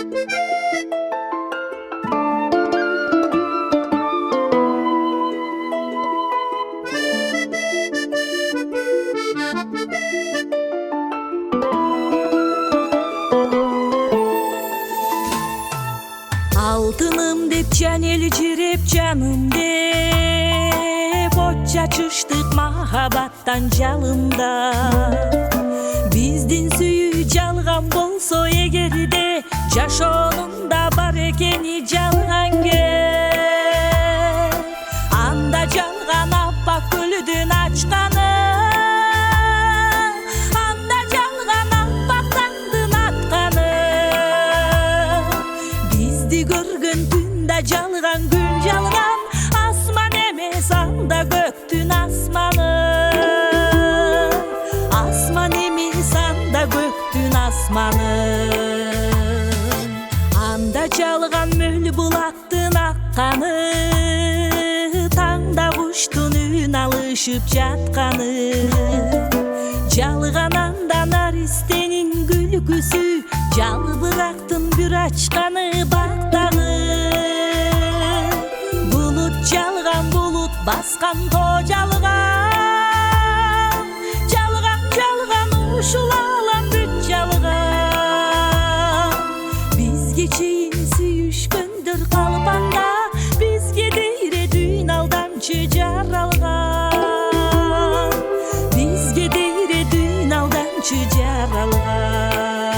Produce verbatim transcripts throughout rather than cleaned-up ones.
Алтыным деп жан елжіреп жаным деп от шашыштық махабаттан жалында. Биздин сүйүү жалган болсо эгерде жашоонунда бар экени жалган кеп, анда жалган аппак көлүдүн ачканы, анда жалган аппак таңдын атканы. Бизди көргөн түндө жалган күн жалган, асман эмес анда көктүн асманы. Асман эмес анда көктүн асманы. Анда жалган мөл булактын акканы, таңда куштун үн алышып жатканы. Жалган анда наристенин күлкүсү, жалбырактын бүр ачканы бактагы. Булут жалган, булут баскан тоо жалган, жалган жалган ушул аалам бүт жалган. Бизге чейин сүйүшкөндөр калпанда, бизге дейре дүйн алдамчы жаралган. Бизге дейре дүйн алдамчы жаралган.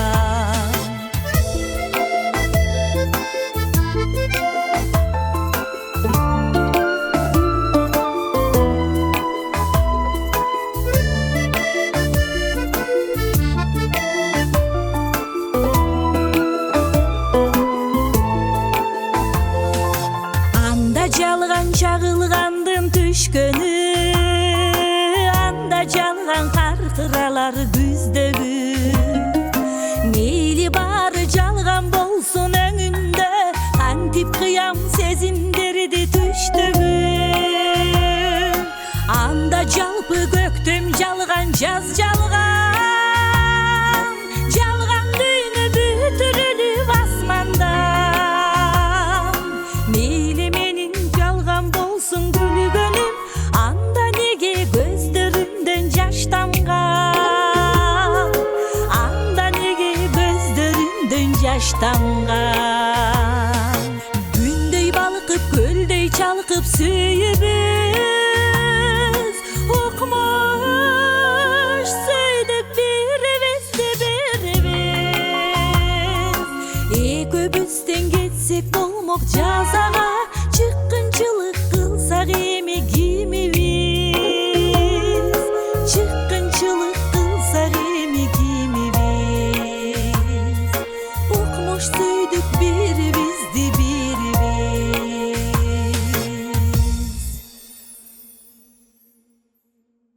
Жалган чагылгандын түшкөнү, анда жалган картыралар күздөгү. Мейли баары жалган болсун өңүндө, кантип кыям сезимдерди түштөгү. Анда жалпы көктөм жалган, жаз жалган, жалган дүйнө бүтүрүлүп асманда. Мейли менин жалган болсун күлгөнүм, анда неге көздөрүмдөн жаш тамган? Анда неге көздөрүмдөн жаш тамган? Күндөй балкып, көлдөй чалкып сүйүбүз, укмуш сүйдүк бирибизди бирибиз. Экөөбүздөн кетсек болмок жазага.